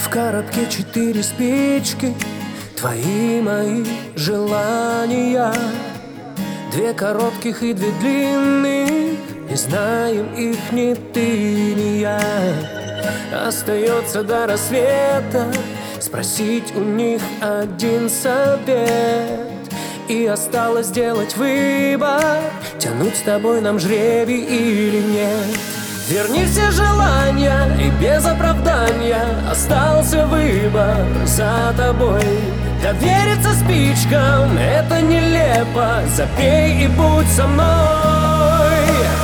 В коробке 4 спички, твои мои желания. 2 коротких и 2 длинных, не знаем их ни ты, ни я. Остается до рассвета спросить у них один совет. И осталось сделать выбор, тянуть с тобой нам жребий или нет. Верни все желания, и без оправдания остался выбор за тобой. Довериться спичкам — это нелепо, запей и будь со мной.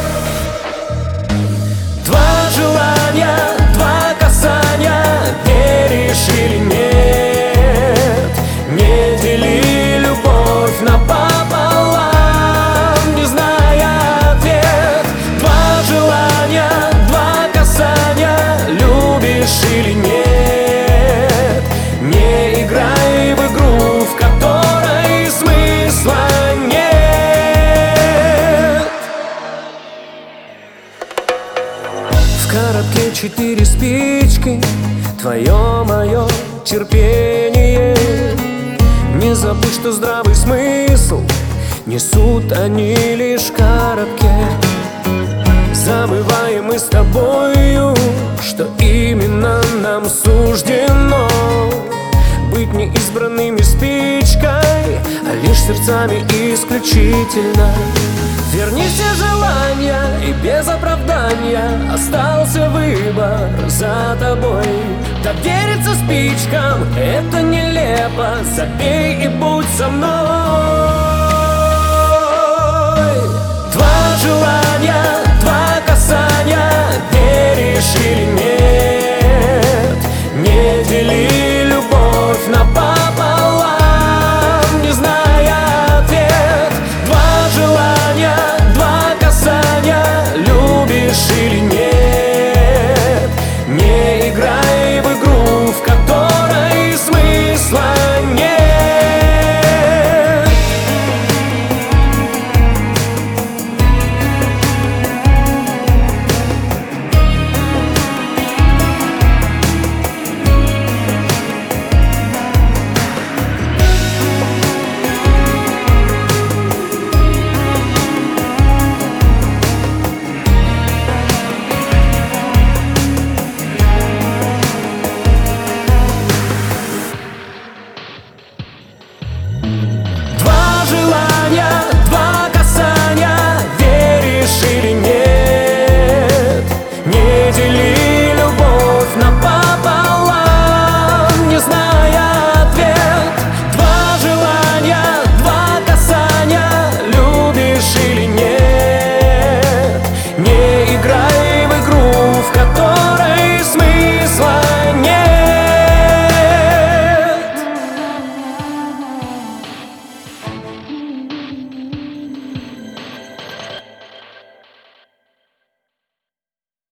2 желания, 2 касания, веришь или нет? Не дели любовь напополам, не зная ответ. 2 желания, 2 касания, любишь или нет? Не играй в игру, в которой смысла нет. В коробке 4 спички, твое мое терпение. Не забудь, что здравый смысл несут они лишь в коробке. Забываем мы с тобою, что именно нам суждено быть не избранными спичкой, а лишь сердцами исключительно. Верни все желания, и без оправдания остался выбор за тобой. Довериться спичкам — это нелепо, забей и будь со мной. 2 желания, 2 касания, веришь или нет?